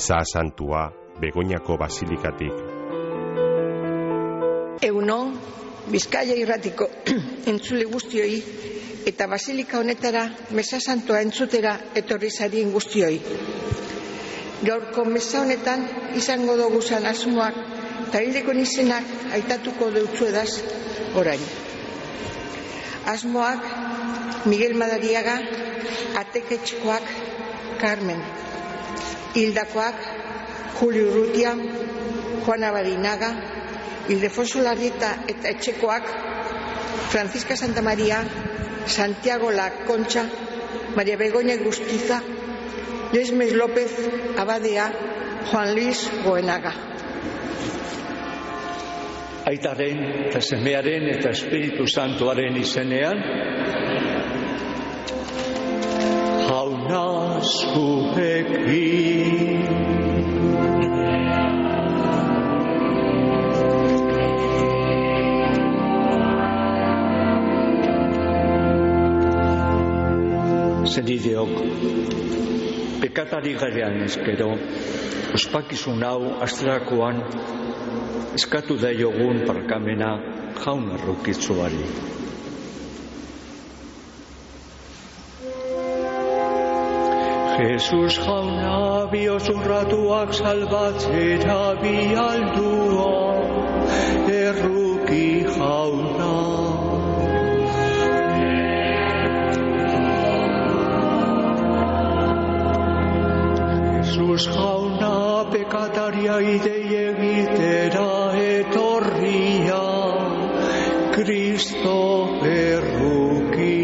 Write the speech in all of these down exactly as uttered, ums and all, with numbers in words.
Meza Santua Begoñako Basilikatik. Egunon, Bizkaia irratiko entzule guztioi eta basilika honetara Meza Santua entzutera etorri zarien guztioi. Gaurko meza honetan izango dugu zan asmoak eta hildeko izenak aitatuko deutzuedaz orain. Asmoak Miguel Madariaga, Ateketxkoak Carmen, hildakoak Julio Urrutia, Juana Barinaga, Ildefonso Larrieta eta etxekoak Francisca Santa María, Santiago La Concha, María Begoña Gustiza, Lesmes López Abadea, Juan Luis Goenaga. Aitaren eta Semearen eta Espiritu Santuaren izenean, jauna zuekin. Zenideok, pekatari garean ezkero, ospakizun hau astrakoan eskatu daiogun parkamena jaun errukitzuari. Jesus jauna biozurratuak salbatzera bialdua, erruki jauna. Jesus jauna pekataria idei egitera etorria, Kristo erruki.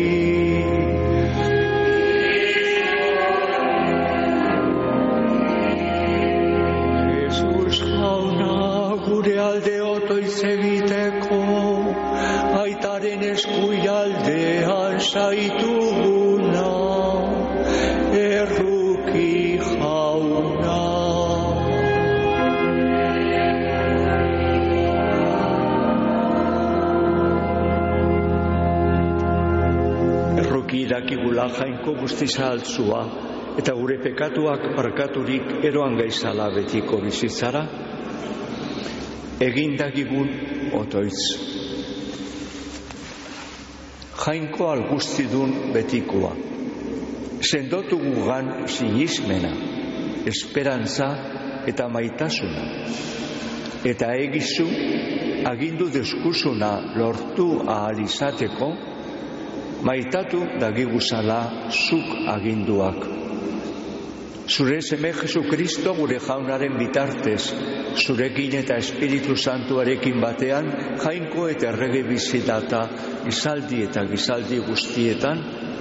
Jesus jauna gure alde otoiz egiteko, aitaren eskuialdean zaituguna, erruki jauna. Erruki dakigula jainko guztiza altzua, eta gure pekatuak barkaturik eroan gaizala betiko bizitzara, egin dakigun otoitz. Jainko alguztidun betikoa, sendotu gugan sinismena, esperantza eta maitasuna, eta egizu agindu diskusuna lortu ahal izateko, maitatu dagiguzala zuk aginduak. Zure seme Jesukristo gure jaunaren bitartez, zurekin eta Espiritu Santuarekin batean, jainko eta errege bizitata gizaldi eta gizaldi guztietan.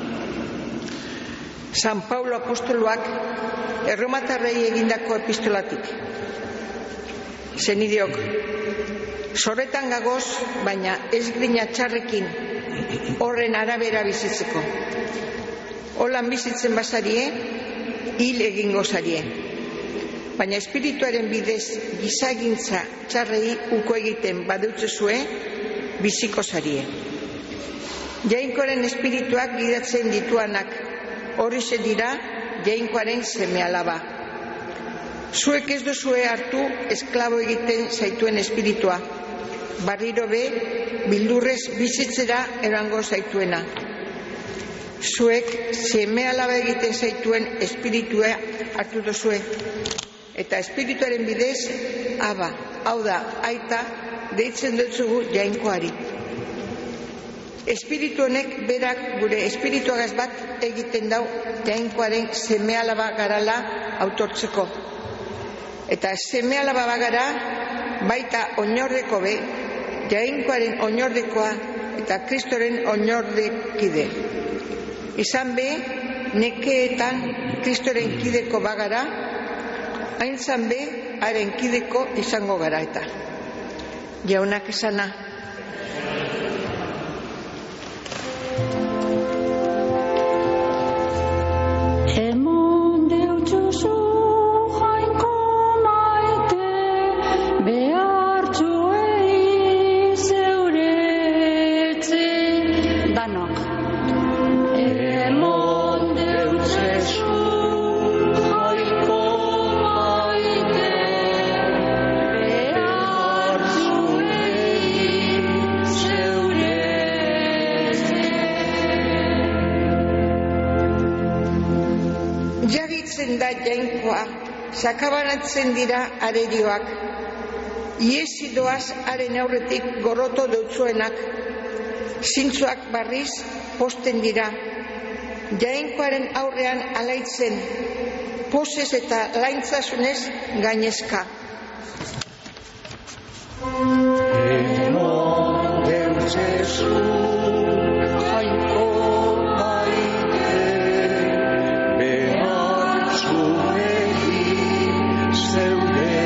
San Paulo apostoluak erromatarrei egindako epistolatik. Zenideok, zorretan gagoz, baina ez grina txarrekin horren arabera bizitzeko. Holan bizitzen bazarie, hil egingo zarie. Baina espirituaren bidez gizagintza txarrei uko egiten badutzezue, biziko zarie. Jainkoaren espirituak gidatzen dituanak, horixe dira jainkoaren seme alaba. Zuek ez duzue hartu esklabo egiten zaituen espiritua, barriro be bildurrez bizitzera erango zaituena. Zuek seme alaba egiten zaituen espiritua hartu duzue, eta espirituaren bidez, aba, hau da, aita, deitzen dutzugu jainkoari. Espiritu honek berak gure espirituagaz bat egiten dau jainkoaren seme alaba garala autortzeko. Eta seme alaba bagara baita oinordeko be, jainkoaren oinordekoa eta Kristoren oinordekide. Izan be, nekeetan Kristoren kideko bagara, haintzan be, haren kideko izango gara eta. Jaunak esana. Emon deutzezu, jaiko Iristen da jainkoa, sakabanatzen dira arerioak. Iesi doaz haren aurretik gorroto deutzuenak. Zintzuak barriz posten dira. Jainkoaren aurrean alaitzen, pozez eta laintzasunez gainezka. Emon Deus Jesu, jainko maite, behar zuegi zeure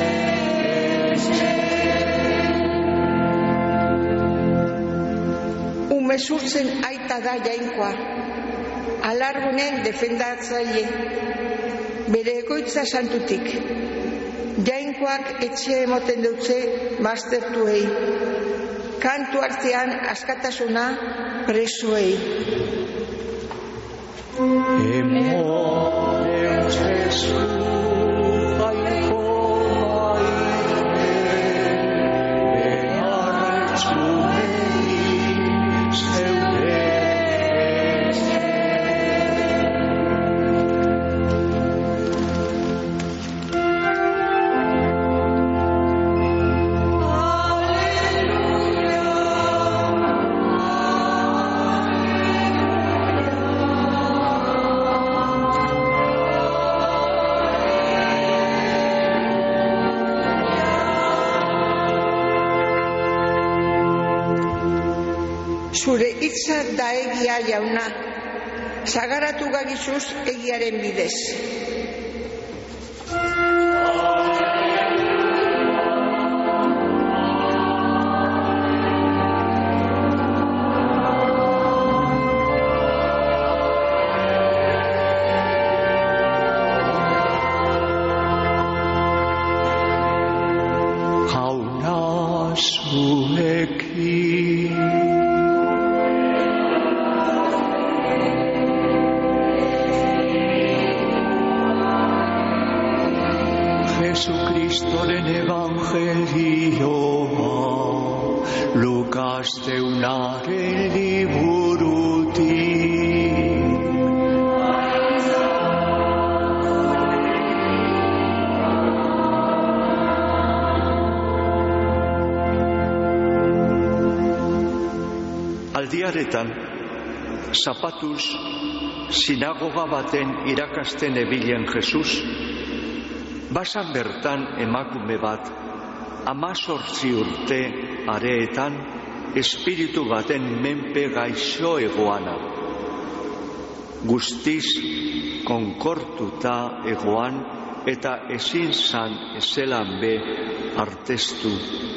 Umezurtzen aita da jainkoa, alargunen defendatzaile, bere egoitza santutik. Jainkoak etxe emoten dutze mastertuei, kantu artean askatasuna presoei. Emon Deus Jesu, jainko maite, behar zuegi zeure Zure hitza da egia jauna, sagaratu gagizuz egiaren bidez. Jauna zuekin Jesucristoren evangelioa, Lukas deunaren liburutik. Aldiaretan, zapatuz, sinagoga baten irakasten ebilen Jesus, basan bertan emakume bat, hamazortzi urte areetan, espiritu baten menpe gaixo egoana. Guztiz konkortuta egoan eta ezin zan ezelan be artestu.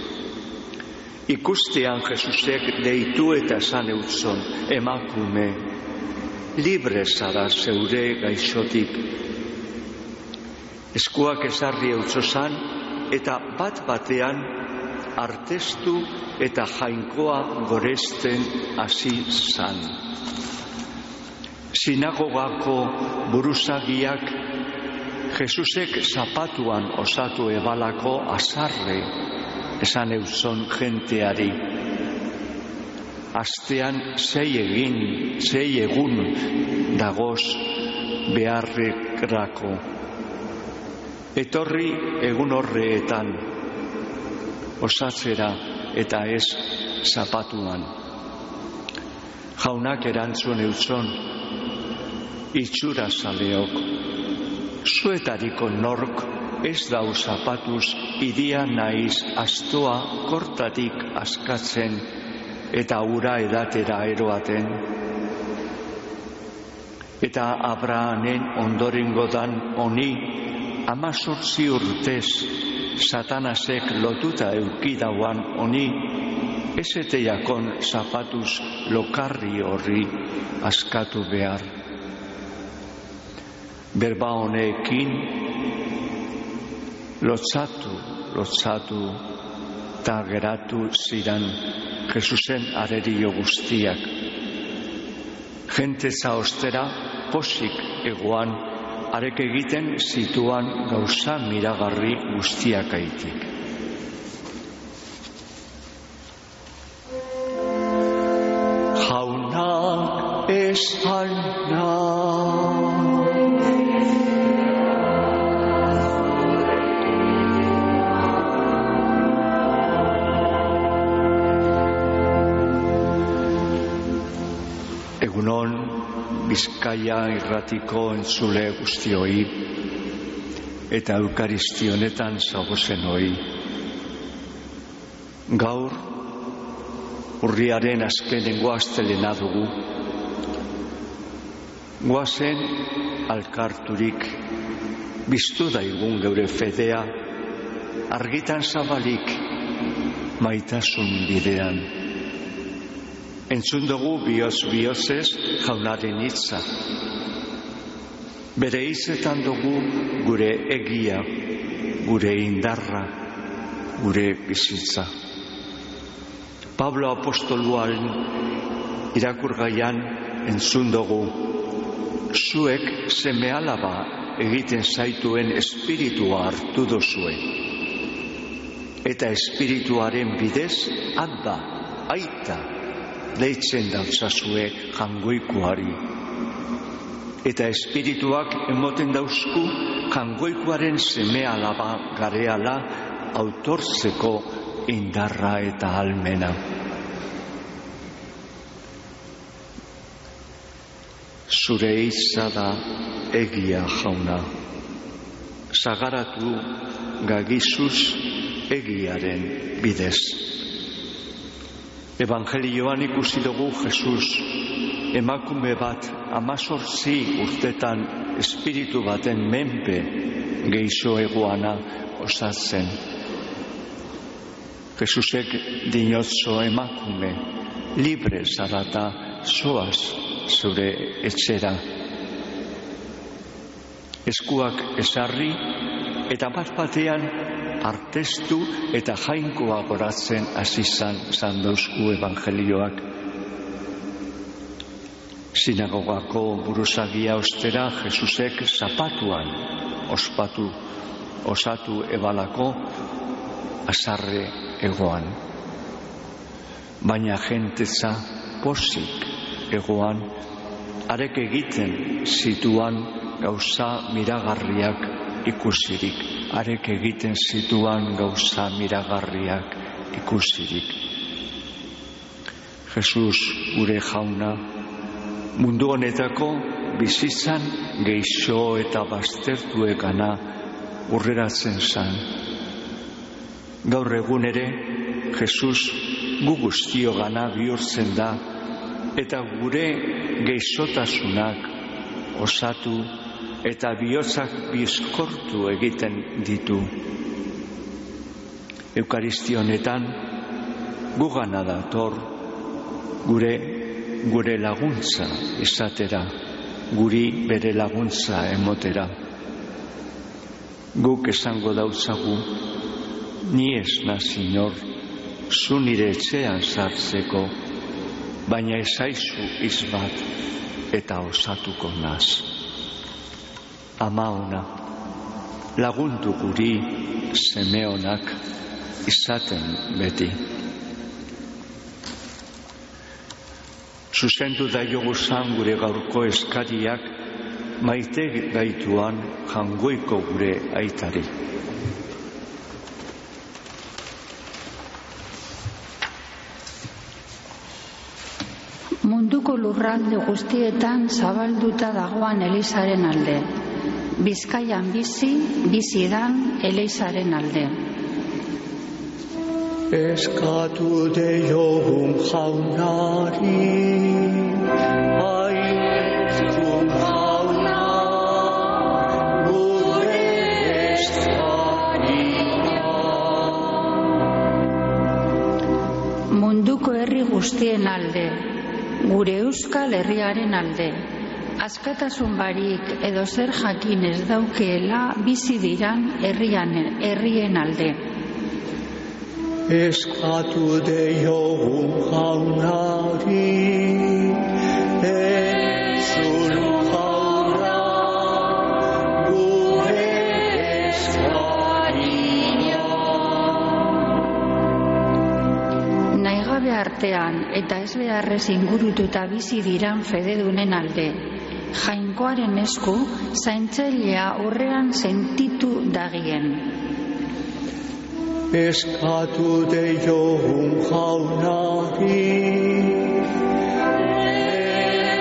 Ikustean Jesusek deitu eta esan eutzon, emakume, libre zara zeure gaixotik. Eskuak ezarri eutzozan eta bat batean artestu eta jainkoa goresten hasi zan. Sinagogako buruzagiak Jesusek zapatuan osatu ebalako azarre esan eutzon jenteari. Astean sei egin, sei egun dagoz beharrekrako. Etorri egun horreetan, osatzera eta ez zapatuan. Jaunak erantzun eutzon, itxura zaleok, zuetariko nork ez dau zapatuz iria naiz astoa kortatik askatzen eta ura edatera eroaten. Eta Abrahamen ondorengodan honi, hamazortzi urtez Satanasek lotuta eukidauan honi, ezeteiakon zapatuz lokarri horri askatu behar. Berba honekin lotzatu, lotzatu eta geratu ziran Jesusen arerio guztiak. Jenteza ostera posik egoan, arek egiten zituan gauza miragarri guztiak aitik. Jaunak esan nahi Egunon, Bizkaia irratiko entzule guztioi eta eukaristionetan zagozenoi. Gaur, urriaren azkenengo astelena dugu. Goazen alkarturik biztu daigun geure fedea, argitan zabalik maitasun bidean. Entzun dugu bioz biozez jaunaren hitza. Bere hitzetan dugu gure egia, gure indarra, gure bizitza. Pablo apostoluaren irakurgaian entzun dugu, zuek seme-alaba egiten zaituen espiritua hartu duzue. Eta espirituaren bidez, Abba, aita, deitzen dautzazue jangoikoari. Eta espirituak emoten dauzku jangoikoaren seme-alaba gareala autortzeko indarra eta almena. Zure hitza da egia, jauna. Sagaratu gagizuz egiaren bidez. Evangelioan ikusi dugu Jesus, emakume bat hamazortzi urtetan espiritu baten menpe geixo egoana osatzen. Jesusek dinotzo emakume, libre zarata zoaz zure etxera. Eskuak esarri eta bat batean artestu eta jainkoa goratzen hasi zan dauzku evangelioak. Sinagogako buruzagia ostera Jesusek zapatuan ospatu, osatu ebalako azarre egoan. Baina jentetza pozik egoan, arek egiten zituan gauza miragarriak ikusirik. Arek egiten zituan gauza miragarriak ikusirik. Jesus, gure jauna, mundu honetako bizitzan geixo eta baztertuekana urreratzen zan. Gaur egun ere, Jesus gu guztiogana bihurtzen da eta gure geixotasunak osatu eta bihotzak bizkortu egiten ditu. Eukaristionetan gugana dator gure gure laguntza izatera, guri bere laguntza emotera. Guk esango dautzagu, ni ez na, Señor, zu nire etxean sartzeko, baina ezaizu izbat eta osatuko naz. Ama ona, lagundu guri seme onak izaten beti. Zuzendu daioguzan gure gaurko eskariak maite gaituan jangoiko gure aitari. Munduko lurralde guztietan zabalduta dagoan Elizaren alde. Bizkaian bizi, bizidan Elizaren alde. Eskatu deiogun jaunari, aitzun jauna, gure eskaria. Munduko herri guztien alde, gure Euskal Herriaren alde. Askatasun barik edo zer jakin ez daukeela bizi diran herrian herrien alde. Eskatu deiogun jaunari, entzun jauna, gure eskaria. Nahigabe artean eta ez beharrez ingurututa bizi diran fededunen alde. Jainkoaren esku zaintzailea aurrean sentitu dagien. Eskatu deiogun jaunari,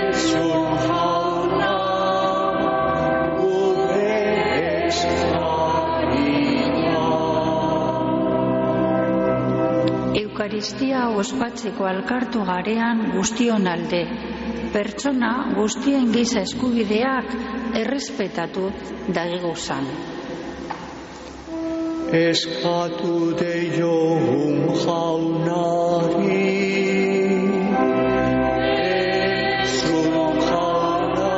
Eukaristia ospatzeko alkartu garean guztion alde. Pertsona guztien giza eskubideak errespetatu dagiguzan. Eskatu deiogun jaunari, entzun jauna,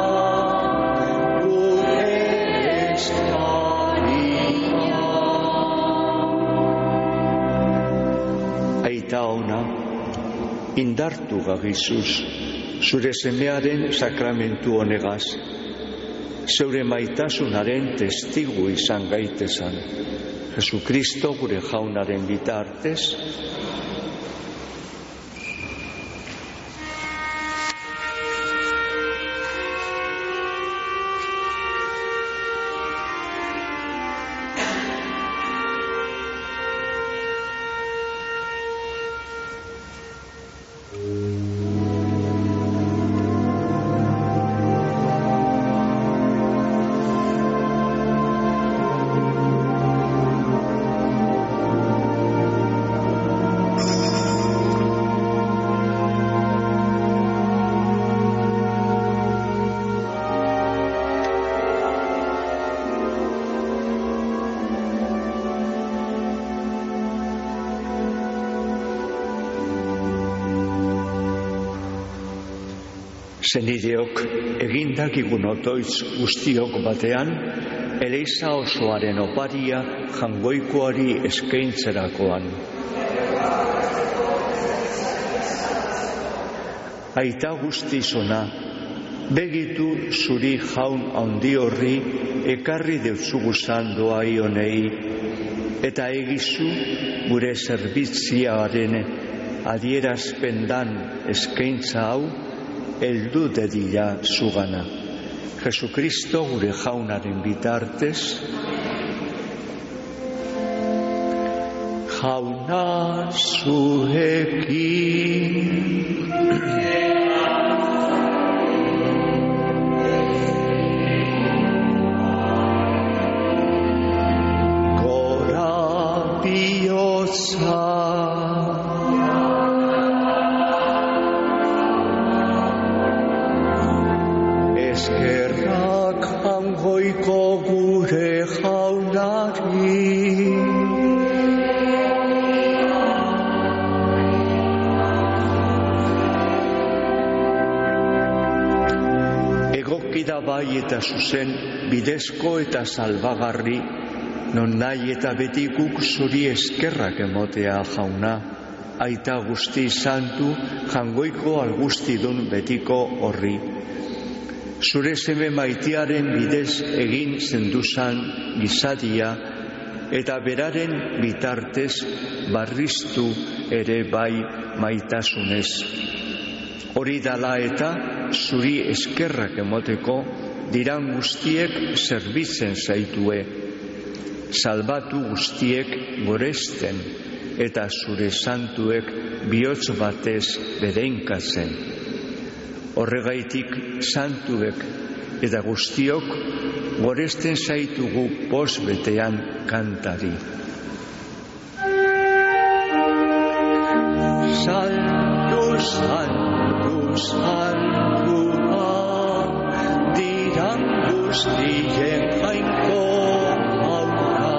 gure eskaria. Aita ona, indartu gagizuz, zure semearen sakramentu honegaz, zeure maitasunaren testigu izan gaitezan. Jesukristo gure jaunaren bitartez, zenideok egindakigun otoitz guztiok batean, Eliza osoaren oparia jangoikoari eskaintzerakoan. Aita guztizona, begitu zuri jaun handi horri ekarri deutzuguzan doa ionei, eta egizu gure zerbitziaren adierazpendan eskaintza hau heldu dedila zugana. Jesukristo gure jaunaren bitartez, jauna zuekin. Gora bihotza. Eskerrak hangoiko gure jaunari. Egokida bai eta zuzen bidezko eta salbagarri, non nahi eta beti guk zuri eskerrak emotea jauna, aita guzti santu jangoiko algustidun betiko horri. Zure seme maitiaren bidez egin zenduzan gizadia eta beraren bitartez barriztu ere bai maitasunez. Hori dala eta zuri eskerrak emoteko diran guztiek zerbitzen zaitue, salbatu guztiek goresten eta zure santuek bihotz batez bedeinkatzen. Horregaitik santuek eta guztiok goresten zaitugu poz betean kantari. Santu, santu, santua, diran guztien jainko hauna,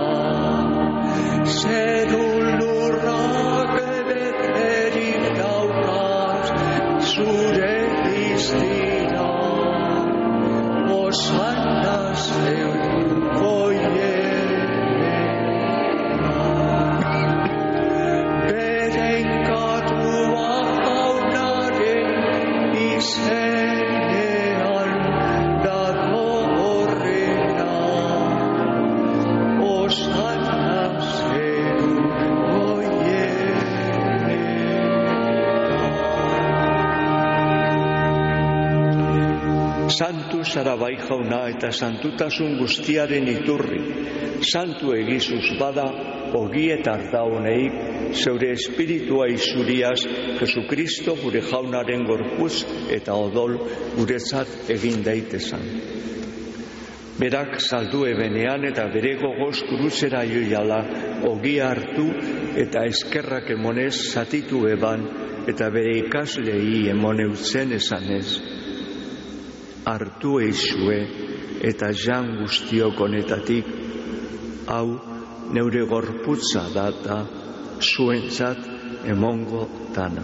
zerun lurrak beterik daukaz, zure iztira, Hosanna zeuko hiena. Beren katua jaunaren izenean dago horrena, Hosanna zeuko hiena. Santu zara bai jauna eta santutasun guztiaren iturri, santu egizuz bada ogi eta ardaunei zeure espiritua izuriaz Jesukristo gure jaunaren gorputz eta odol guretzat egin daitezan. Berak saldu ebenean eta bere gogoz kruzera joiala, ogia hartu eta eskerrak emonez zatitu eban, eta bere ikaslei emone utzen esanez. Hartu eizue eta jan guztiok honetatik, hau neure gorputza data, zuentzat emongo dana.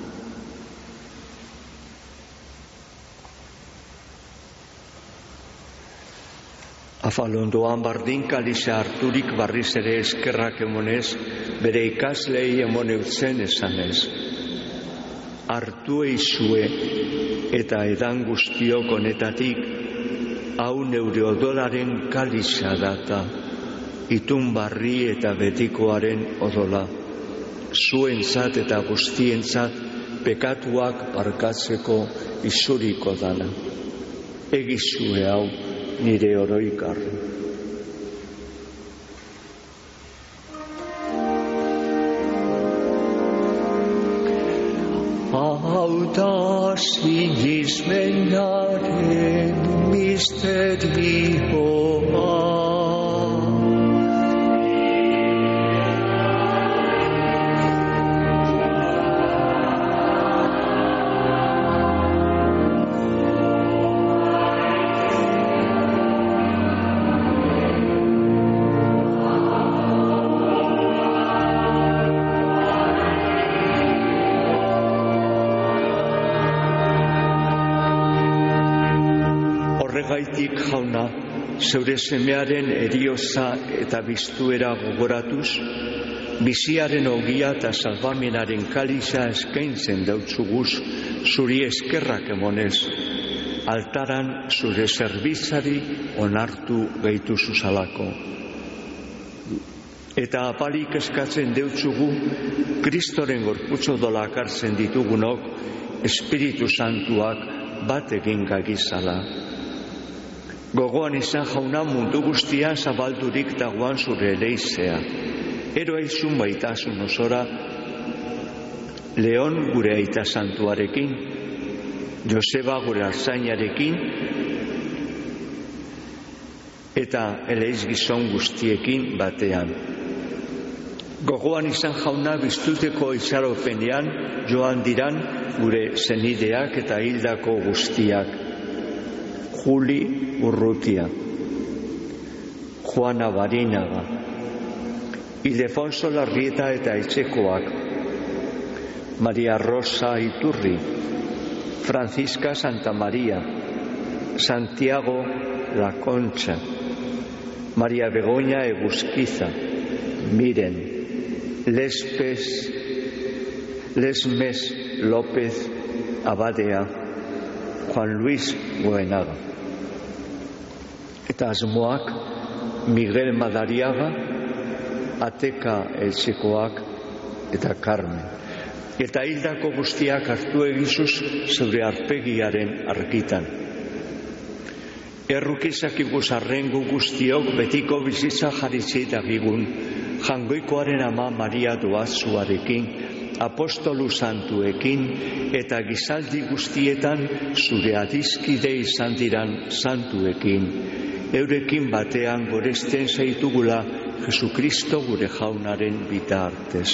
Afalondoan bardin kaliza harturik barriz ere eskerrak emonez, bere ikaslei emone utzen esanez. Hartu eizue eta edan guztiok honetatik, hau neure odolaren kaliza data, itun barri eta betikoaren odola, zuentzat eta guztientzat pekatuak barkatzeko izuriko dana. Egizue hau nire oroikarri. Hau da sinismenaren misterioa, Horregaitik, jauna, zeure semearen erioza eta biztuera gogoratuz, biziaren ogia eta salvamenaren kaliza eskaintzen dautzuguz zuri eskerrak emonez, altaran zure zerbitzari onartu gehitu zuzalako. Eta apalik eskatzen deutzugu, Kristoren gorputzo dolak hartzen ditugunok, Espiritu Santuak bat egin gagizala. Gogoan izan, jauna, mundu guztia zabaldurik dagoan zure eleizea. Ero aizun baitasun osora, Leon gure aita santuarekin, Joseba gure arzainarekin, eta eleiz gizon guztiekin batean. Gogoan izan, jauna, biztuteko itxaropenean joan diran gure zenideak eta hildako guztiak. Juli Urrutia, Juana Barinaga, Ildefonso Larrieta eta Etxekoak, Maria Rosa Iturri, Francisca Santa María, Santiago La Concha, María Begoña Egusquiza, Miren, Lespes, Lesmes López Abadea, Juan Luis Goenaga. Eta asmoak, Miguel Madariaga, Ateka Etxekoak eta Carmen. Eta hildako guztiak hartu egizuz zeure arpegiaren argitan. Errukizak iguz arrengu guztiok betiko bizitza jaritzi dagigun, jangoikoaren ama Maria Doazuarekin, apostolu santuekin eta gizaldi guztietan zure adizkide izan diran santuekin, eurekin batean goresten zaitugula Jesukristo gure jaunaren bitartez.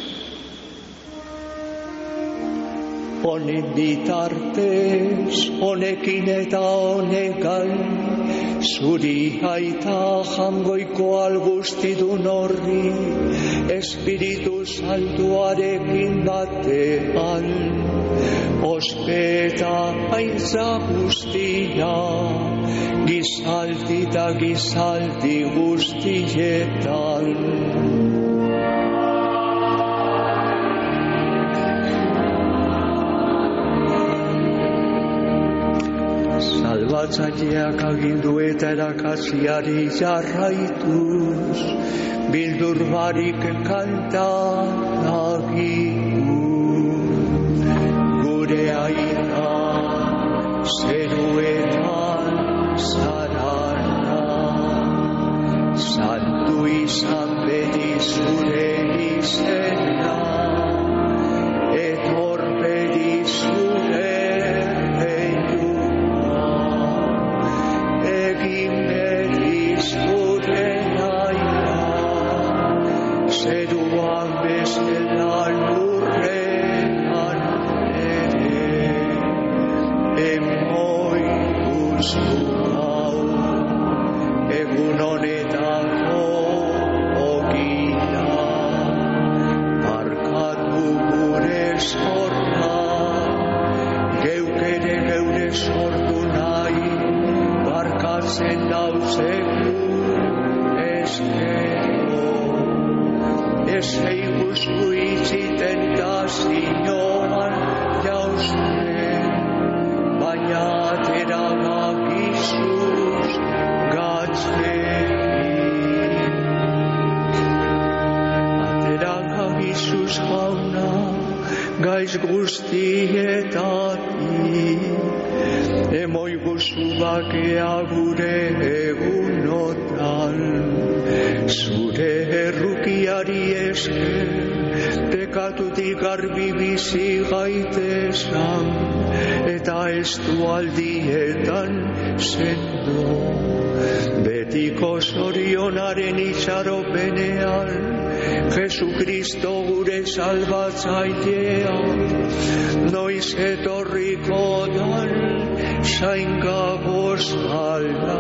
Honen bitartez, honekin eta honekan, zuri aita jangoiko algustidun horri, Espiritu Santuarekin batean, ospeta aintza guztia, gizaldi eta gizaldi guztietan. Salbatzaileak agindu eta erakatziari jarraituz, bildur barik kanta dagigu. Gure aita zeruetan zarana, santu izan beti zure izena, etor beti zure egin hartzen dauzeku eskero. Ez eiguzu itzi tentazioan jausten, baina atera gagizuz gatzekin. Atera gagizuz jauna gaiz guztietatik, emoiguzu bakea gure egunotan. Zure errukiari esker, pekatutik garbi bizi gaitezan, eta estualdietan sendo. Betiko zorionaren itxaropenean, Jesukristo gure salbatzailea, noiz etorriko dan zaingabozala.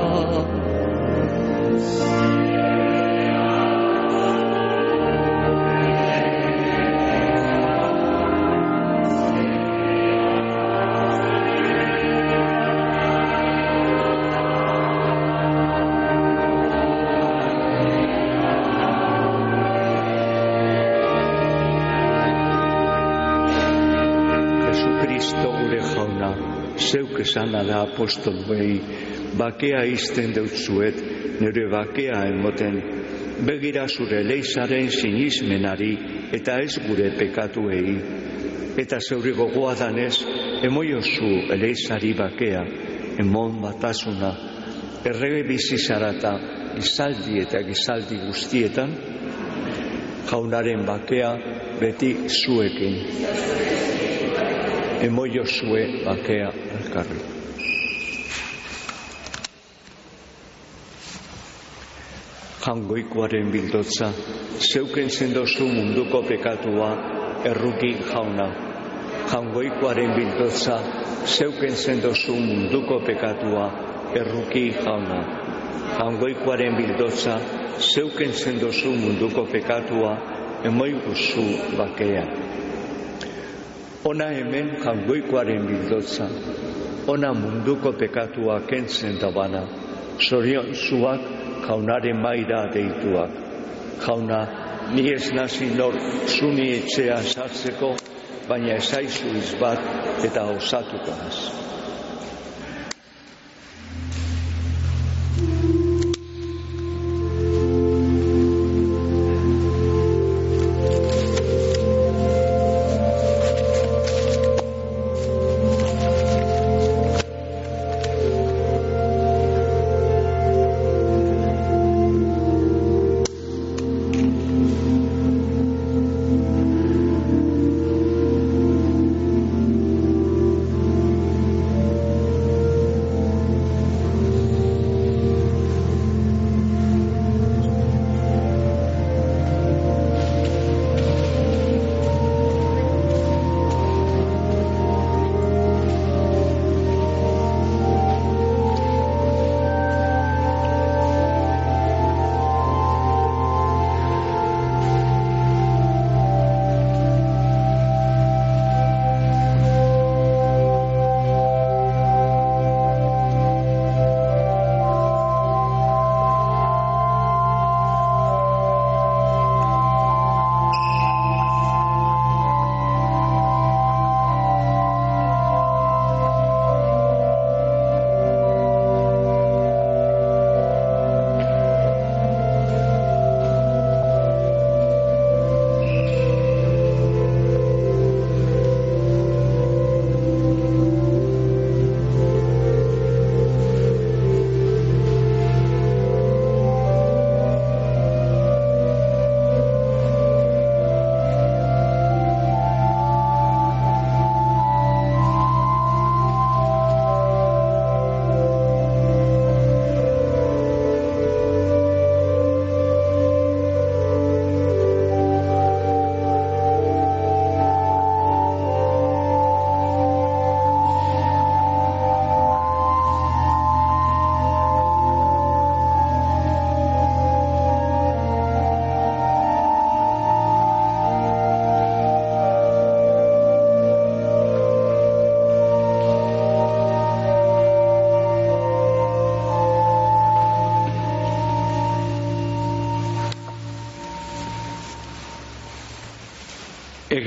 Zeuk esana da apostoluei, bakea izten deutzuet, nire bakea emoten, begira zure leizaren sinismenari eta ez gure pekatuei. Eta zeure gogoa danez, emoiozu eleizari bakea, emon batasuna, errege bizizarata, izaldi eta gizaldi guztietan, jaunaren bakea beti zuekin. Emoiozue bakea elkarri. Jangoikoaren bildotza, zeuken zendozu munduko pekatua, erruki jauna. Jangoikoaren bildotza, zeuken zendozu munduko pekatua, erruki jauna. Jangoikoaren bildotza, zeuken zendozu munduko pekatua, emoiguzu bakea. Ona hemen jangoikoaren bildotza, ona munduko pekatua kentzen dabana, zorion zuak jaunaren maira deituak. Jauna, ni ez nazi nor zuni etxea sartzeko, baina ezaizu izbat eta osatuko az.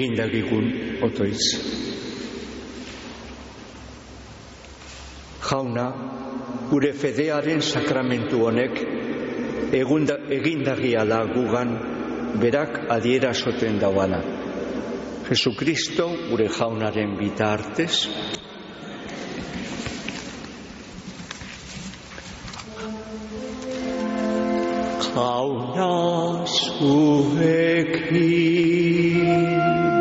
egindagigun otoitz. Jauna, gure fedearen sakramentu honek egindagiala gugan berak adierasoten dauana. Jesukristo gure jaunaren bitartez, jauna zuekin.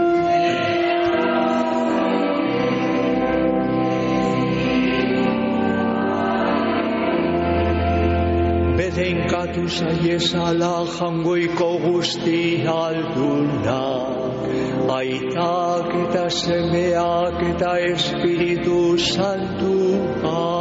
Bedenkatu zaiezala jangoiko guzti alduna, aitak eta semeak eta Espiritu Santua.